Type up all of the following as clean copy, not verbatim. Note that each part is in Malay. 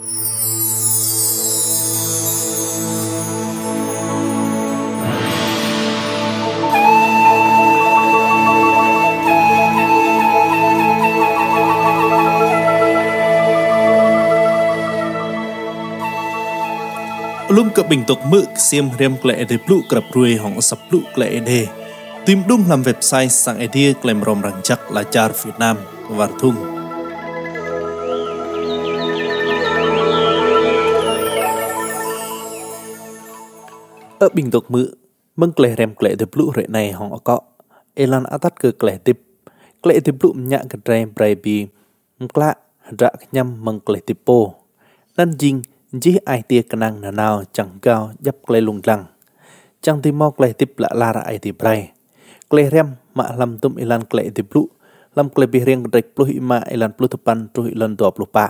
Lum ke bentuk mực xiêm rem klei de plu krap ruồi hong sap plu klei de tìm đúng làm website sang idea klem rom rang chắc là char Việt Nam var thung ở bentuk mực meng klei rem klei de plu re này hong có elan atat ke klei de plu nya ke rem brai bi mkla ra nhâm meng klei de po nan jing chỉ ai tia kenang nào chẳng cao dấp klei lung lăng chẳng thì mau klei tip lạ la ra ai tia brai klei rem ma lam tum ilan klei tip plu lam klei bi rieng rek plu ima ilan plu tepan tu ilan 20 pa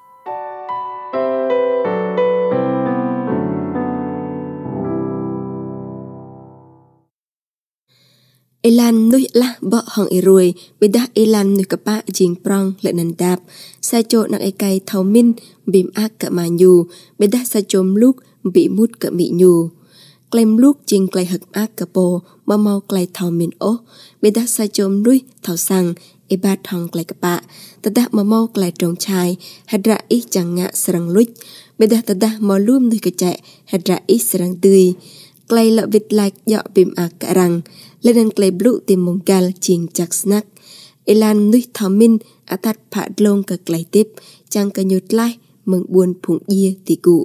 Elan nuôi lah bọ hong irui beda elan nuôi kapa jing prong lệ nan dap sa cho nak ekai thau min bim ak ka manyu beda sa chom luk bị mút ka mi nyu klem luk jing klei hak ak ka po ma mau klei thau min o beda sa chom nuôi thau sang e ba thong klei kapa tada ma mau klei trong chai hadra i chang nga serang luch beda tada ma lum nuôi ka chạy hadra i serang tươi klei la vit like dọ bim ak ka rang lên klei blue tìm mong gal ching chak snack elan nuôi thảo min atat pha long ka klei tip chang ka nhut lai mừng buồn phụng ye ti cụ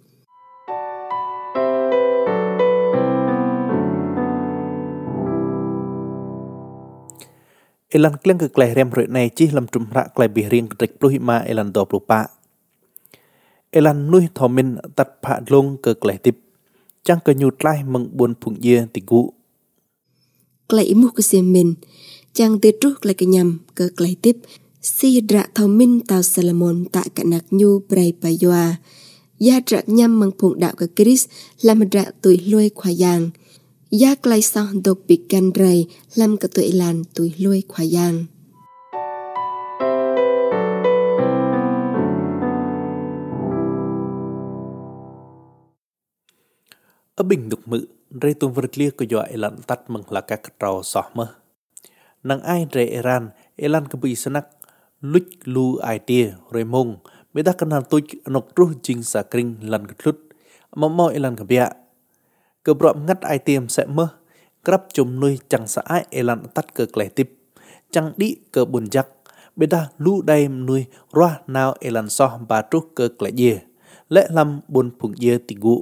elan kleng ke klei rem re này chi lam trum ra klei bi rieng rek plu ima elan 20 pa elan nuôi thảo min atat pha long ke klei tip chang ka nhut lai mừng buồn phụng ye ti cụ klei mu ke sim min chang te tru klei ka nyam ke klei tip si dra thau min tao Salomon ta ka nak nyu brai pa yoa ya dra nyam mang phụng đạo ka Chris lam dra tuổi lôi khoa yang ya klei sa dok bi kan rai lam ka tuổi lan tuổi lôi khoa yang ở bình đục mự rei tung vật lia của dọa elan tắt mừng là các trò sọ mơ nang ai rei Iran elan ke bi sanak luch lu ai tia rei mong beda kanal tuj nok tru jing sa kring lan klut mo elan ke bia ke brom ngat ai tiêm sẽ mơ krap chum nuôi chẳng sa ai elan tắt ke klei tip chẳng đi ke bun jak beda lu dai nuôi roa nào elan so ba tru ke klei ye lẽ lam bun phụng ye ti gu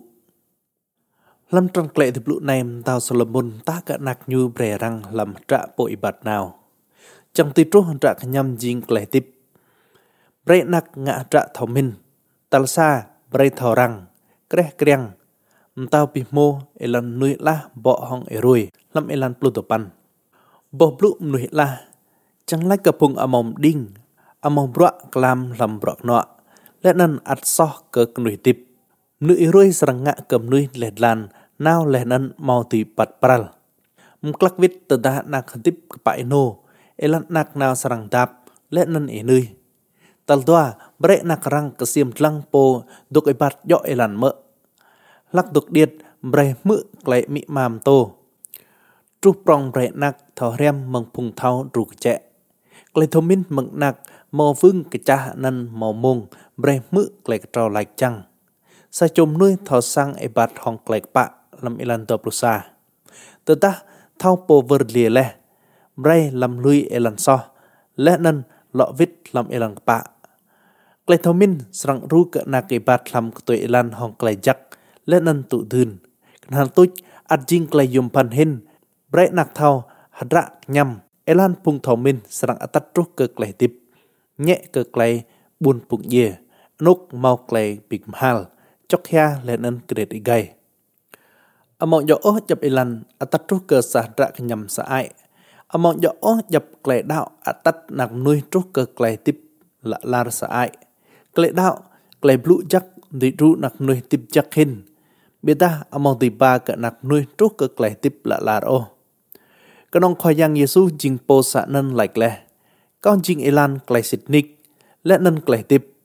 lam trong klei tip lu này tao Solomon ta cả nạc như bè răng làm trả bội bạt nào chẳng tí trú trả nhằm jing klei tip bre nạc ngạ trả thảo min tal sa bre thảo răng kre kreng tao pi mo elan nuôi la bọ hong erui lam elan plutopan bo blu nuôi la chẳng lai kapung amom ding amom bra klam lam bra nọ lẽ nan at so ke nuôi tip nuôi erui sarang ngạ cầm nuôi lẹt lan nào lẽ nan mau ti pat pral mklak vit tada nak tip kepai no elan nak nào sarang dap lẽ nan e nuôi tal doa bre nak rang kesim tlang po dok e bat yo elan mơ lak dok diet bre mự klei mi mam to tru prong bre nak thò rem mong phung thau ru che klei thomin mong nak mo vương ke cha nan mo mong bre mự klei trò like chang sa chom nuôi thò sang e bat hong klei pa lam elan to plusa tata thau po ver lie le bre lam lui elan so le nan lo vit lam elan pa klei thomin srang ru ke nak e bat lam ktoi elan hong klei jak le nan tu dun kan tuj at jing klei yum pan hin bre nak thau hadra nyam elan pung thomin srang atat tru ke klei tip nhẹ ke klei bun pung ye nuk mau klei big hal chok ya le nan kret igai among yo oh jap elan atat tru ke sahra nyam sa ai among yo oh jap klei dau atat nak nuôi tru ke klei tip la lar sa ai klei dau klei blu jak di ru nak nuôi tip jak hin beta among ti ba ke nak nuôi tru ke klei tip la lar o kanong khoyang Yesu jing po sa nan like le con jing elan klei sitnik le nan klei tip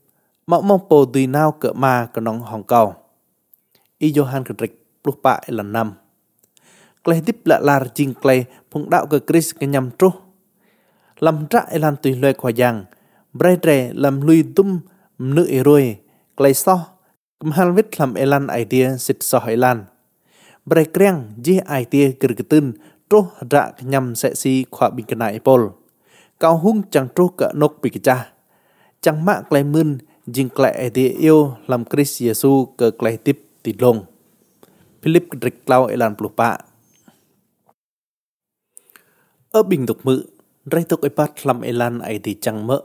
mong po tùy nào cỡ mà cỡ nóng hồng cầu. Y Johan cỡ rịch lúc bạ lần năm. Kleh tiếp lạ là chinh kleh phung đạo cỡ Chris cái nhằm trú. Làm trả lan tùy loài khoa giang. Bray rè làm lui tum nữ y rồi. Kleh so. Cầm hal vít làm elan idea xịt so elan. Bray kreng dì idea kır kêtên trú rạ nhằm sẽ si khoa bình kênh nại pol. Cao hung chẳng trú cỡ nốc bị cha. Chẳng mạng kleh mươn dinh kleh idea yêu làm Chris Yesu cỡ kleh tiếp tì lông. Philip rịch lau elan pluk bạ. Ở bình tục mự, rai tục ấy bắt làm elan ấy thì chẳng mỡ.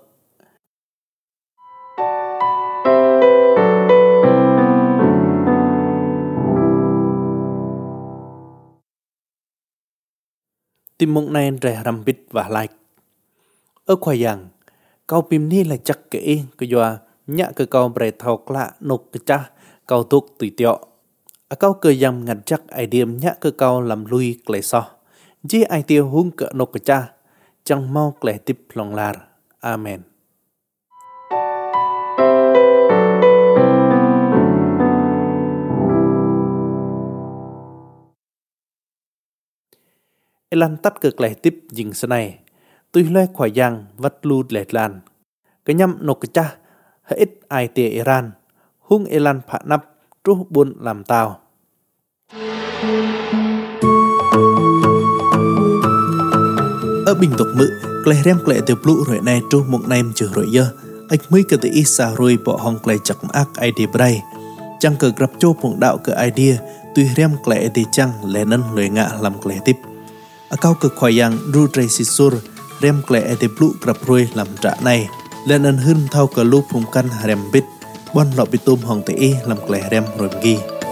Tìm mộng này rẻ rằm bít và like. Ở khoa giang, câu bìm ni là chắc kể cơ doa nhạ cơ câu bè thao klạ nục cơ cha câu tục tùy tiọ. Ở câu cơ giam ngặt chắc ai điểm nhạ cơ câu làm lui klệ so. Dì ai tiêu hung cỡ nục cơ cha chẳng mau klệ tiếp lòng lar. Amen. Elan tắt cơ klệ tiếp dình sân này. Tuy loe khỏi giang vắt lưu lệch lan. Cái nhằm nục cơ cha hãy ít ai tìa Iran. Hung elan phạ nắp trú buôn làm tàu. Ở bình tục mự, kleh rem kleh tiêu blue rồi này trú mộng nem chữ rồi dơ. Ếch mới cơ tự ý xa rồi bỏ hong kleh chắc ác idea bray. Chẳng cơ grab chô mộng đạo cơ idea, tuy rem kleh thì chăng lẽ nân lời ngạ làm kleh tiếp. Ở cao cơ khoai yang ru tray si sur, rem kleh thì blue grab rồi làm trả này. Lẽ nân hưng thao cơ lưu phùng căn rem bít, bon lọ bị tôm hong tự ý làm kleh rem rồi ghi.